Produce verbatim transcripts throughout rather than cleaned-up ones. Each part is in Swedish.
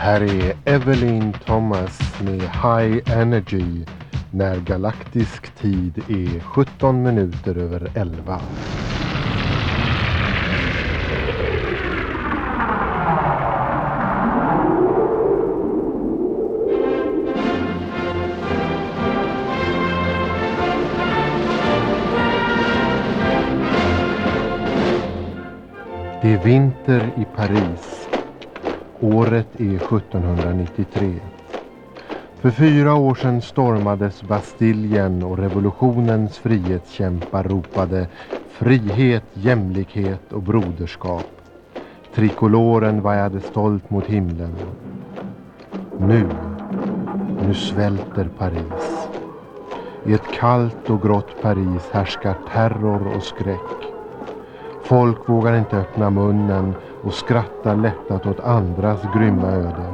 Här är Evelyn Thomas med High Energy när galaktisk tid är sjutton minuter över elva. Det är vinter i Paris. Året är sjuttonhundranittiotre. För fyra år sedan stormades Bastiljen och revolutionens frihetskämpar ropade frihet, jämlikhet och broderskap. Trikoloren vajade stolt mot himlen. Nu, nu svälter Paris. I ett kallt och grått Paris härskar terror och skräck. Folk vågar inte öppna munnen och skrattar lättat åt andras grymma öde.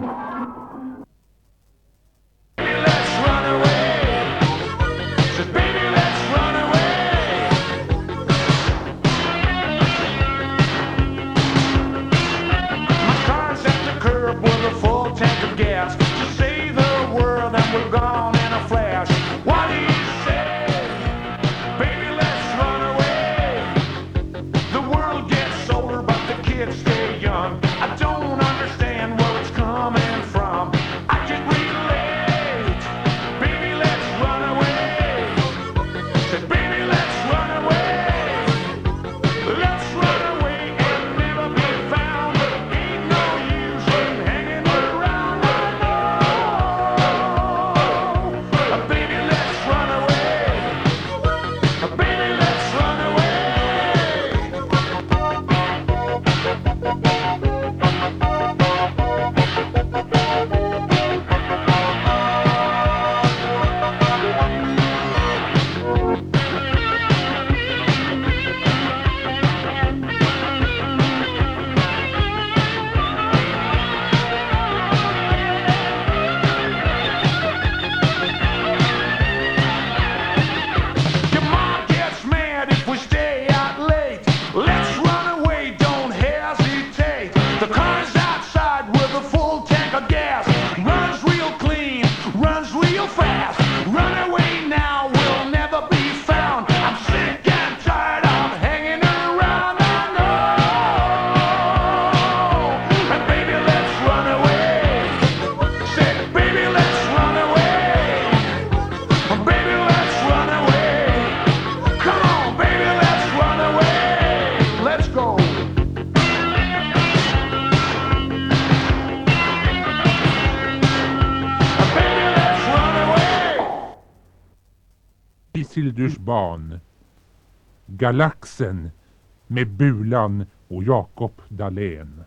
Isildurs barn, Galaxen med Bulan och Jakob Dahlén.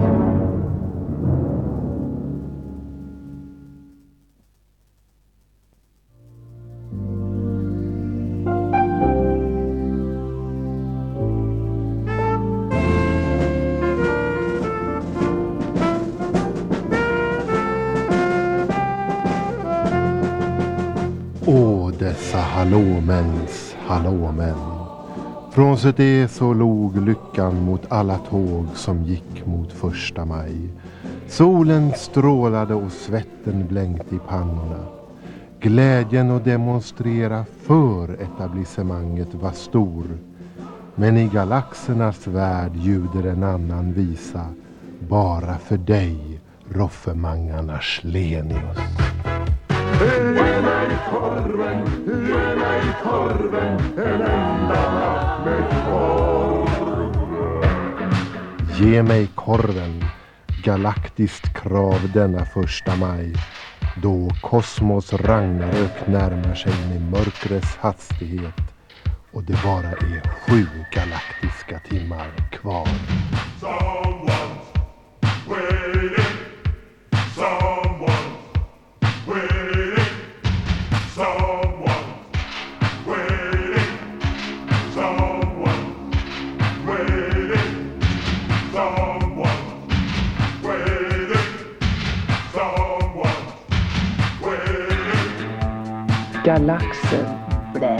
Åh, dessa hallåmäns hallåmän. Frånsett det så log lyckan mot alla tåg som gick mot första maj. Solen strålade och svetten blänkte i pannorna. Glädjen att demonstrera för etablissemanget var stor. Men i galaxernas värld ljuder en annan visa. Bara för dig, Roffemangarna Schlenius. Ge mig korven, ge mig korven, en enda natt med korven. Ge mig korven, galaktiskt krav denna första maj. Då kosmos Ragnarök närmar sig med mörkrets hastighet. Och det bara är sju galaktiska timmar kvar. Someone's waiting, someone's waiting, someone's waiting, someone's waiting, someone's waiting, someone's waiting. Galaxen. Blä.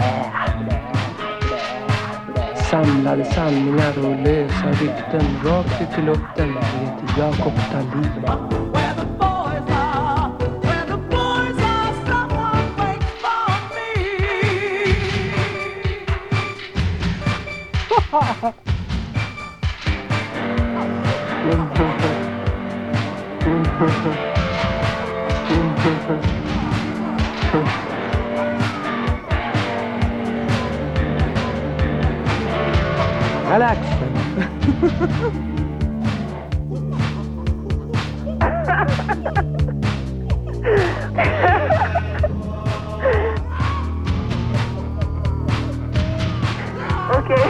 Samlade sanningar och lösa rykten rakt ut i luften heter Jakob Dahlén. Galaxen. Okej.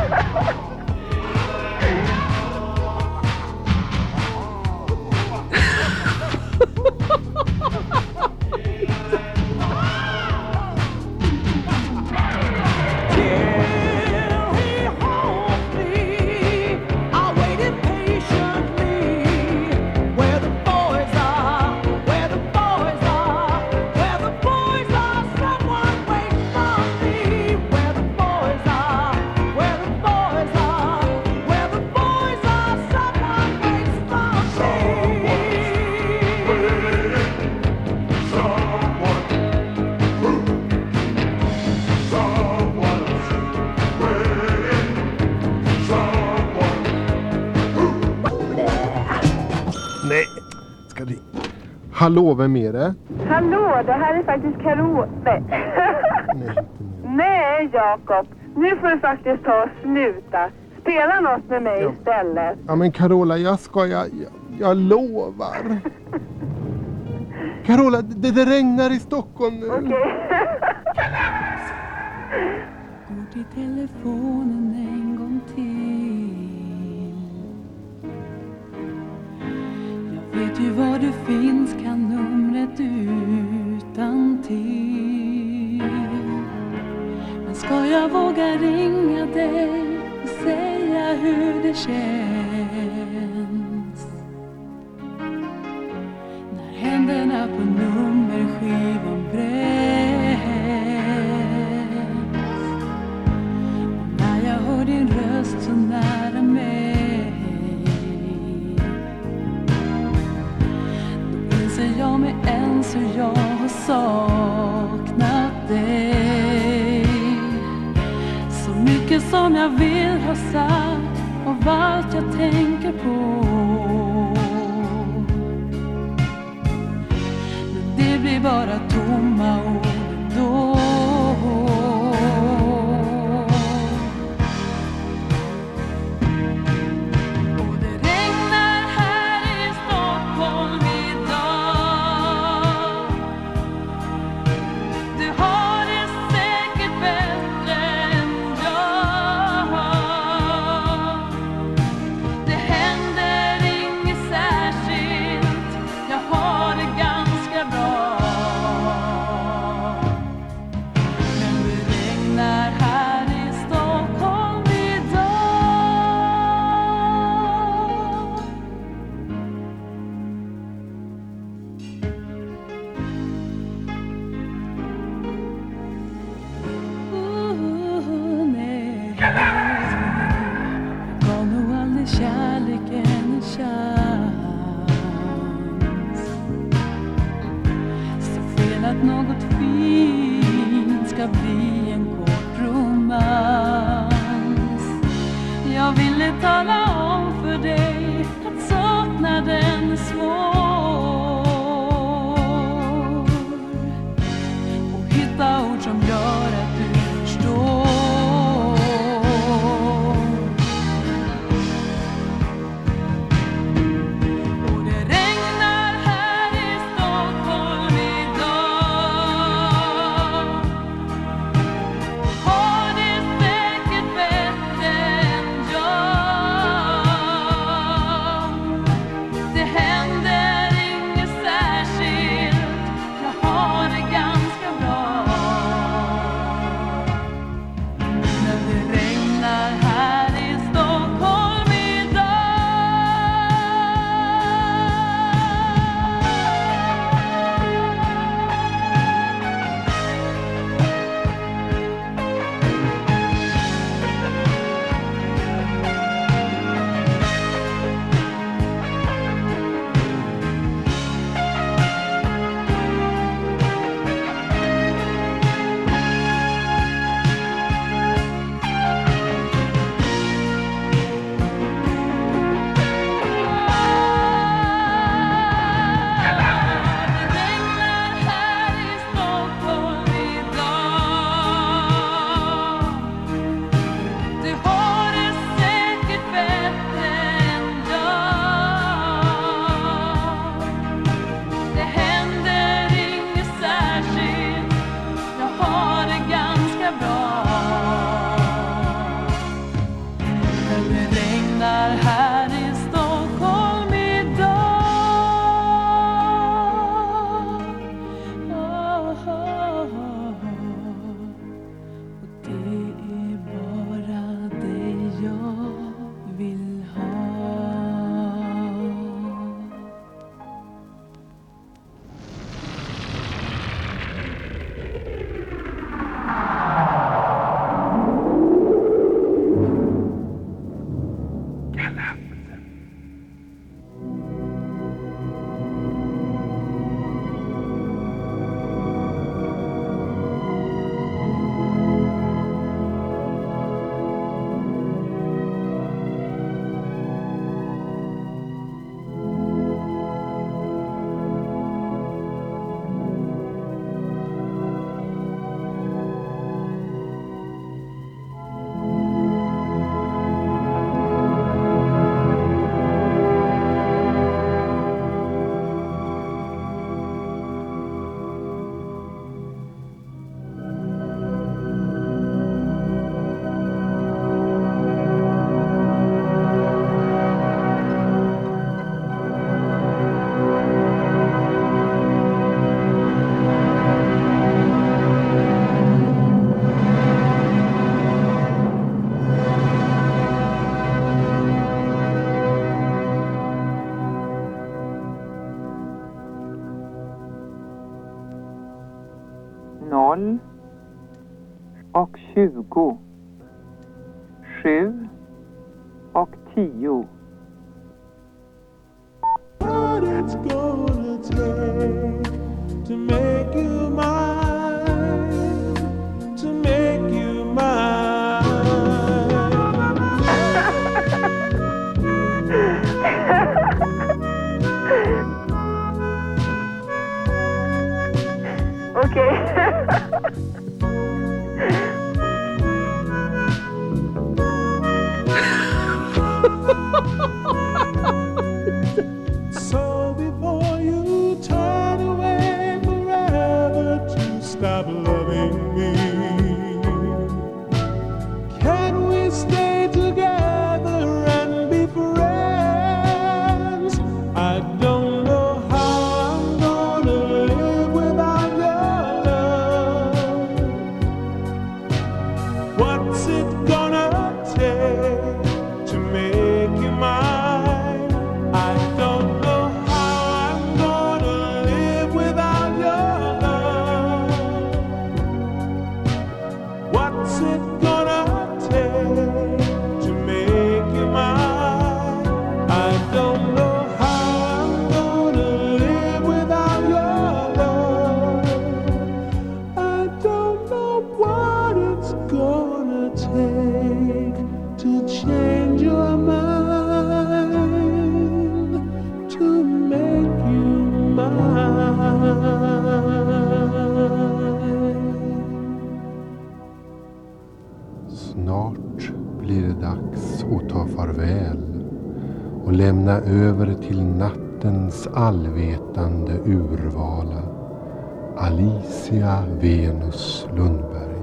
Nej, ska vi... Hallå, vem är det? Hallå, det här är faktiskt Carola. Nej. Nej, inte nu. Nej, Jakob. Nu får du faktiskt ta och sluta. Spela något med mig Ja. istället. Ja, men Carola, jag ska... Jag, jag, jag lovar. Carola, det, det regnar i Stockholm nu. Okej. Går till telefonen en gång till. Jag vet ju var du finns, kan numret utan till. Men ska jag våga ringa dig och säga hur det känns? När händerna på nummerskivan bränns. Och när jag hör din röst så nära mig, då inser jag med ens hur jag har saknat dig. Så mycket som jag vill ha sagt av allt jag tänker på. Men det blir bara tomma ord då. Och det regnar här i Stockholm idag. Du har det säkert bättre än jag. Det händer inget särskilt, jag har det ganska bra. Men det regnar här i Stockholm idag. Uh, nej. Jag gav nog aldrig kärleken en chans. Så fel att något fint ska bli en kort romans. Jag ville tala om för dig att saknaden är svår. Och hitta ord som gör att du förstår. Och det regnar här i Stockholm idag. Har det säkert bättre än jag. Det händer noll och tjugo. Sju och tio. What it's gonna take to make you mine, to make you mine. Okej. So before you turn away forever to stop loving me, can we stay together and be friends? I don't know how I'm gonna live without your love. What's it gonna take to make you mine? I don't know how I'm gonna live without your love. What's it gonna take to make you mine? I don't know how I'm gonna live without your love. I don't know what it's gonna take to change your mind, to make you mine. Snart blir det dags att ta farväl och lämna över till nattens allvetande urvala Alicia Venus Lundberg.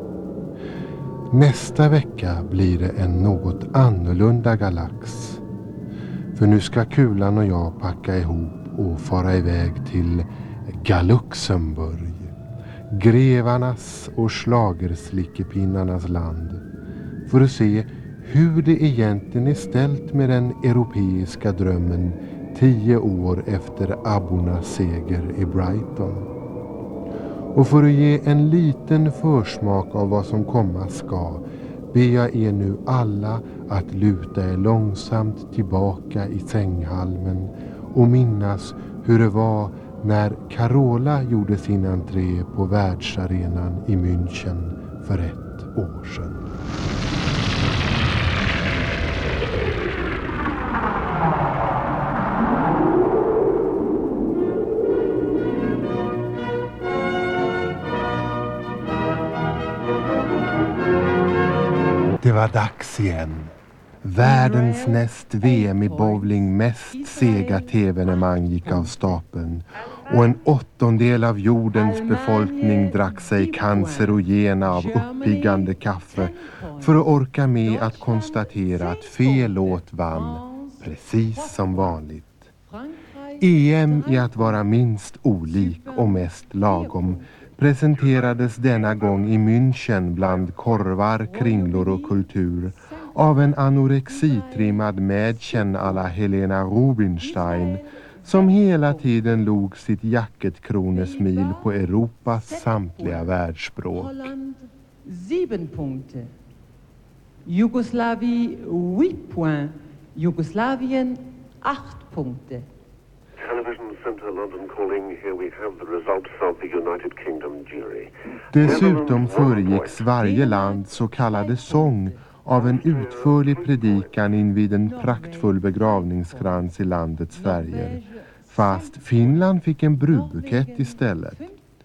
Nästa vecka blir det en något annorlunda galax. För nu ska Kulan och jag packa ihop och fara iväg till Galuxemburg. Grevarnas och schlagerslickepinnarnas land. För att se hur det egentligen är ställt med den europeiska drömmen tio år efter abbornas seger i Brighton. Och för att ge en liten försmak av vad som komma ska ber jag er nu alla att luta er långsamt tillbaka i sänghalmen och minnas hur det var när Carola gjorde sin entré på världsarenan i München för ett år sedan. Det var dags igen. Världens näst V M i bowling mest sega tv-evenemang gick av stapeln. Och en åttondel av jordens befolkning drack sig cancerogena av uppiggande kaffe för att orka med att konstatera att fel låt vann, precis som vanligt. E M i att vara minst olik och mest lagom presenterades denna gång i München bland korvar, kringlor och kultur av en anorexitrimmad mädchen alla Helena Rubinstein som hela tiden log sitt jacketkronesmil på Europas samtliga världsspråk. Holland sieben Punkte. Jugoslavie huit points. Jugoslavien acht Punkte. Television Centre London calling. Here we have the results of the United Kingdom jury. Dessutom föregicks varje land så kallade sång av en utförlig predikan invid en praktfull begravningskrans i landets färger. Fast Finland fick en brudbukett istället.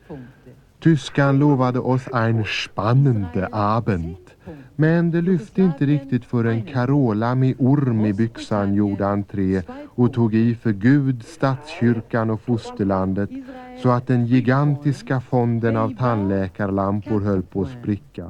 Tyskan lovade oss en spannende abend. Men det lyfte inte riktigt förrän Carola med orm i byxan gjorde entré och tog i för Gud, statskyrkan och fosterlandet så att den gigantiska fonden av tandläkarlampor höll på att spricka.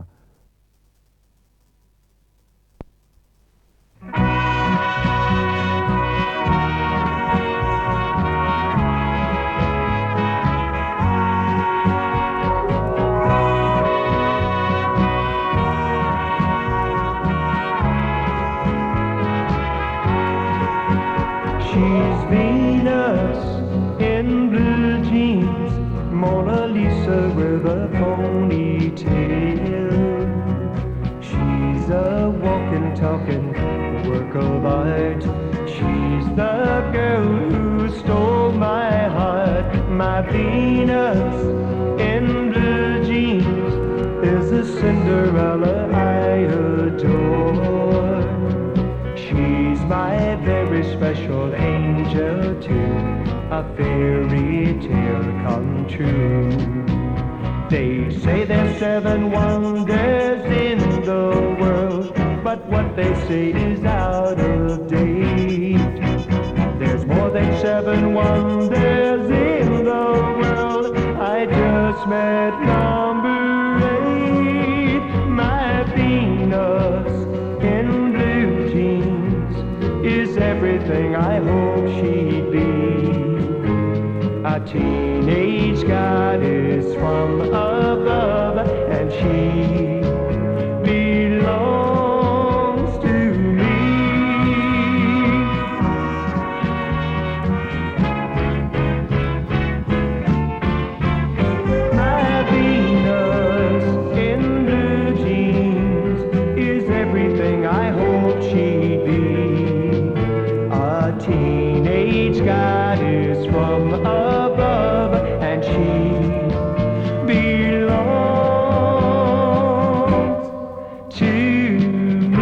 She's Venus in blue jeans, Mona Lisa with a ponytail. She's a walking, talking work of art. She's the girl who stole my heart. My Venus in blue jeans is a Cinderella I adore. She's my very special angel too, a fairy tale come true. They say there's seven wonders in the world, but what they say is out of date. There's more than seven wonders in the world. I just met number eight. My Venus in blue jeans is everything I hope she'd be. A teenage goddess from above, and she belongs to me. My Venus in blue jeans is everything I hope she'd be. A teenage goddess from above, and she belongs to me.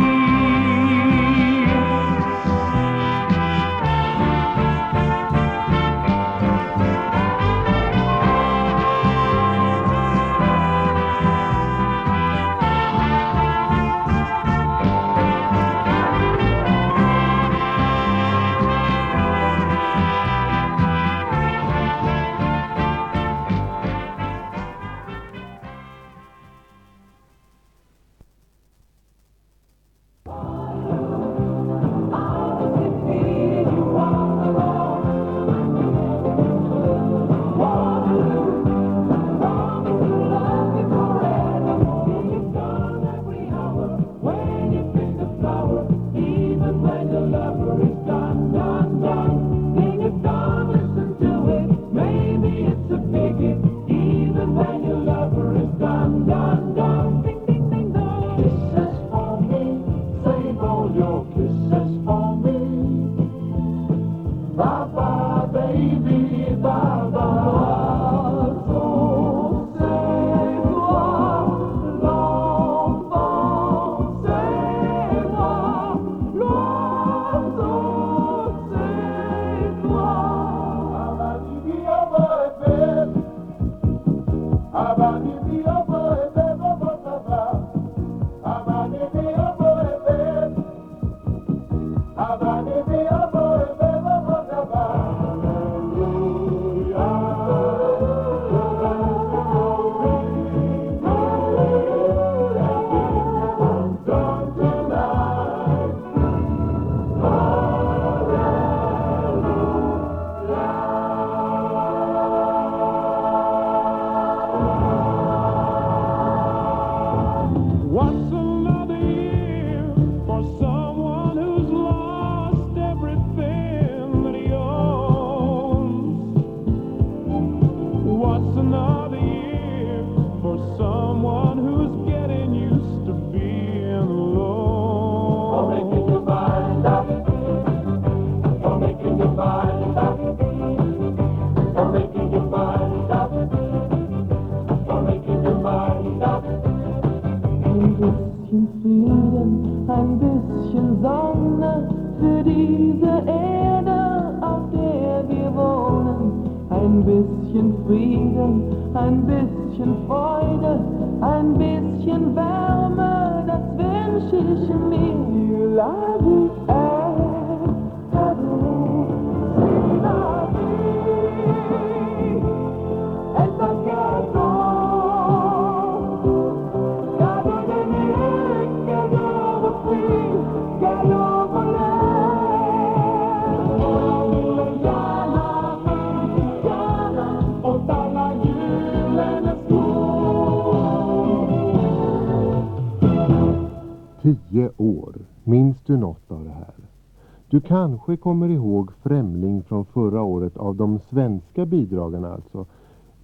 Tio år. Minns du något av det här? Du kanske kommer ihåg Främling från förra året av de svenska bidragen alltså.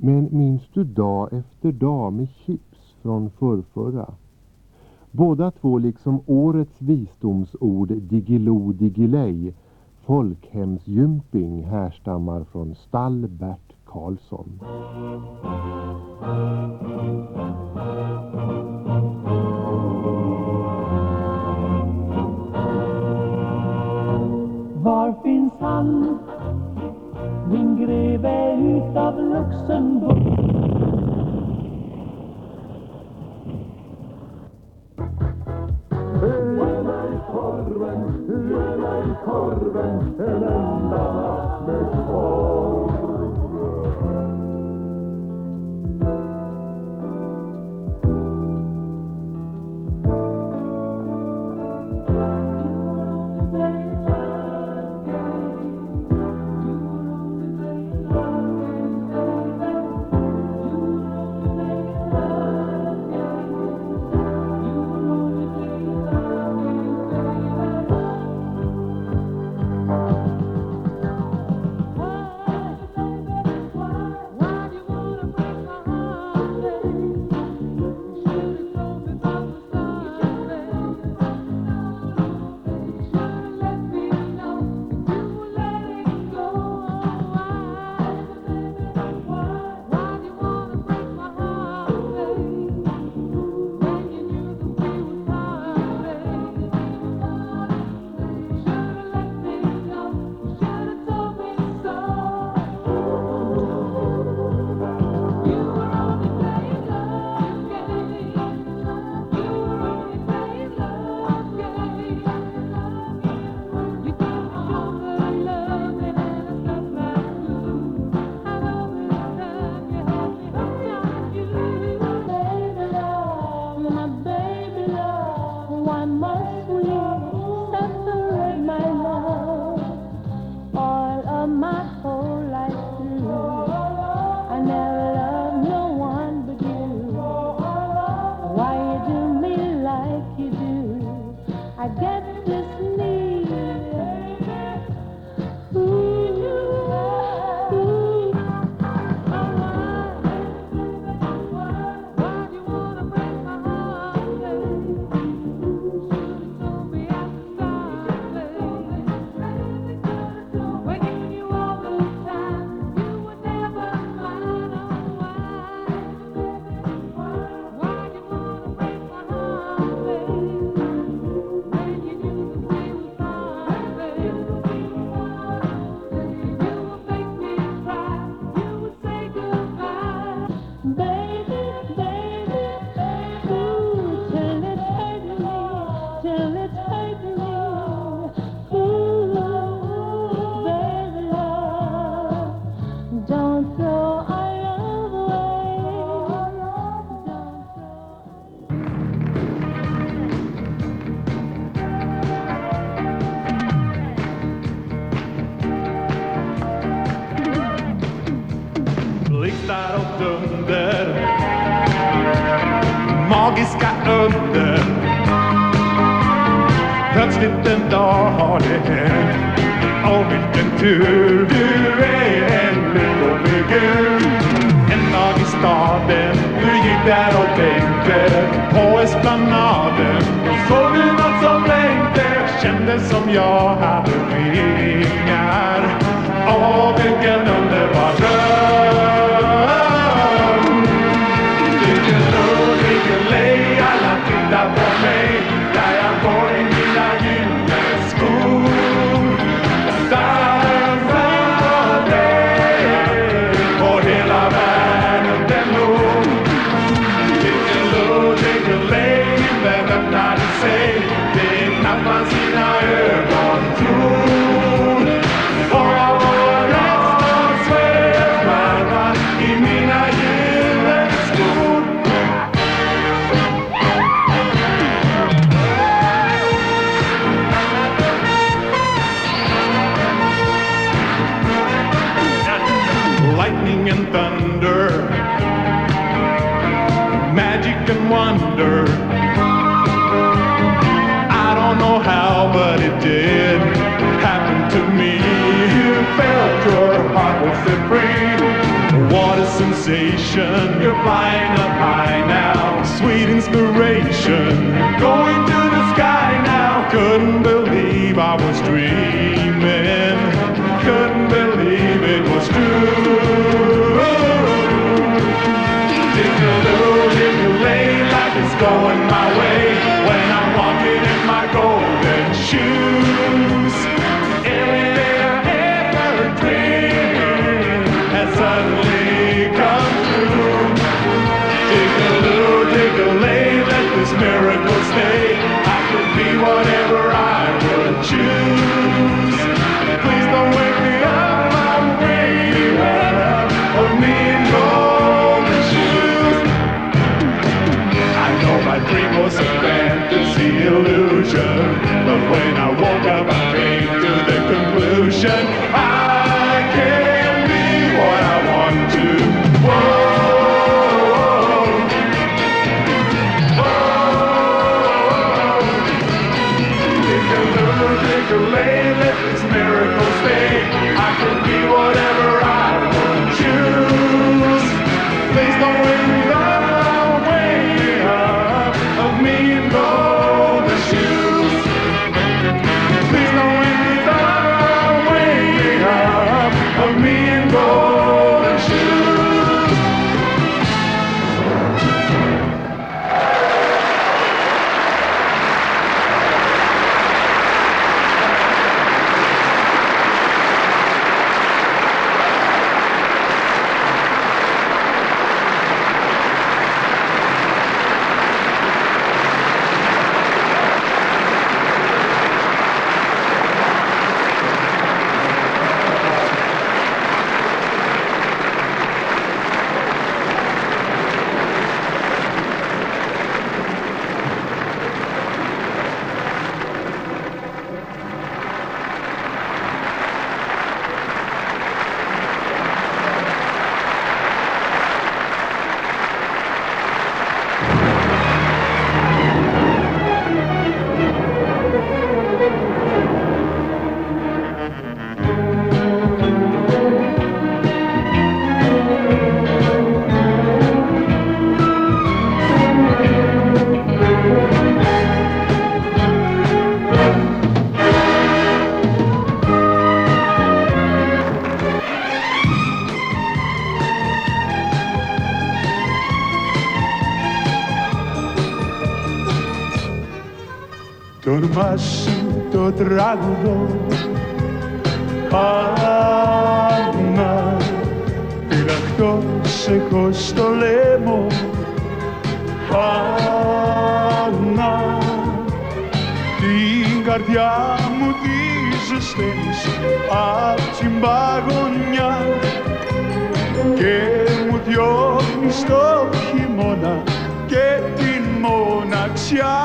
Men minns du dag efter dag med chips från förrförra? Båda två liksom årets visdomsord digilo digilej, folkhemsgymping, härstammar från stall Bert Karlsson. Var finns han, min greve utav Luxemburg? Korven, ge mig korven, en enda natt med korv. Blixtar och dunder, magiska under. Plötsligt en dag har det hänt. Åh, vilken tur, du är en lyckofigur. En dag i staden, du gick där och tänkte på esplanaden. Såg du något som blänkte, kändes som jag hade vingar. Åh, vilken underbar dröm. Alla tittar på mig där jag går i mina gyllene skor. Dansar dig och hela världen den låg. Diggiloo, diggiley, vem öppnade sig? Det är knappt man sina ögon tror. Och jag var nästan svävmarva i mina gyllene skor. Lightning and thunder, magic and wonder. I don't know how, but it did happen to me. You felt your heart was set free. What a sensation, you're flying up high now. Sweet inspiration, going to the sky now. Couldn't believe I was dreaming. Couldn't believe it was true. Ding-a-loo, ding-a-lay, life is going my way when I'm walking in my golden shoes. Everything I ever dreamed has suddenly come true. Dig-a-loo, dig-a-lay, let this miracle stay. I could be whatever I would choose. Please don't wake me up, I'm waiting up of me in golden shoes. I know my dream was a fantasy illusion, but when I woke up I came to the conclusion I can be what I want to. Whoa. Let this miracle stay. I could be whatever I would choose. Please don't wake me up, I'm waking up of me in golden shoes. Please don't wake me up, I'm waking up of me in golden shoes. Το όνομά σου το τραγουδώ, Άννα, φυλαχτός έχω στο λαιμό, Άννα, την καρδιά μου τη ζεσταίνεις απ' την παγωνιά και μου διώχνεις το χειμώνα και την μοναξιά.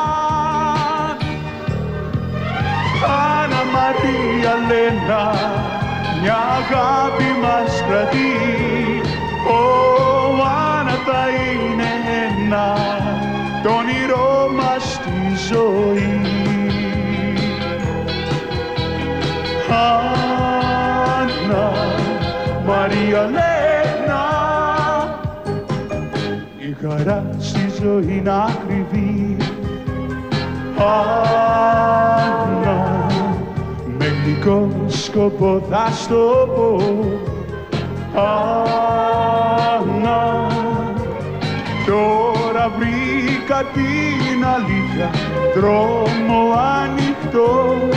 Άννα Μαρία Λένα, μια αγάπη μας κρατεί. Ω, Άννα θα είναι ένα, το όνειρό μας στη ζωή. Άννα Μαρία Λένα, η χαρά στη ζωή να κρυβεί. Άννα, με γλυκό σκοπό θα στο πω. Άννα, τώρα βρήκα την αλήθεια, δρόμο ανοιχτό.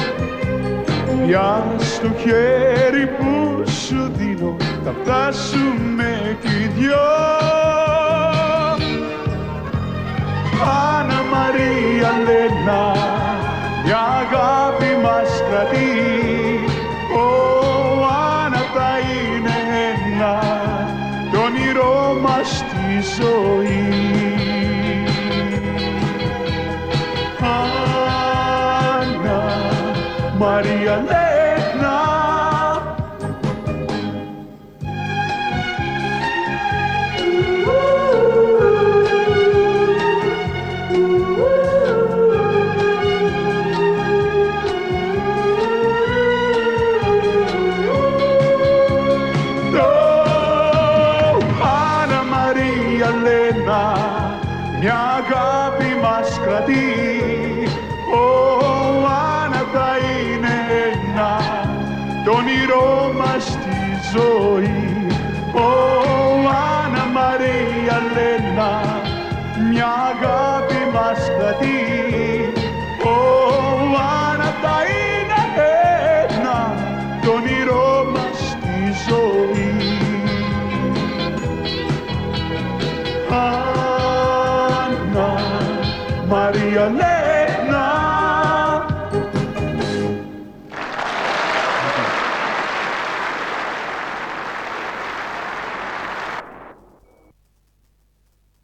Πιάσ' το χέρι που σου δίνω, θα φτάσουμε κι οι δυο. Άννα Μαρία Λένα, μια αγάπη μας κρατεί. Ω, Άννα θα είναι ένα, το όνειρό μας στη ζωή. Άννα Μαρία Λένα. Λένα, μια αγάπη μας κρατεί. Ω, Άννα θα είναι ένα, το όνειρό μας στη ζωή. Ω, Άννα Μαρία Λένα, μια αγάπη μας κρατεί. Ω, Άννα θα είναι ένα, το όνειρό μας στη ζωή. Άννα Μαρία Λένα,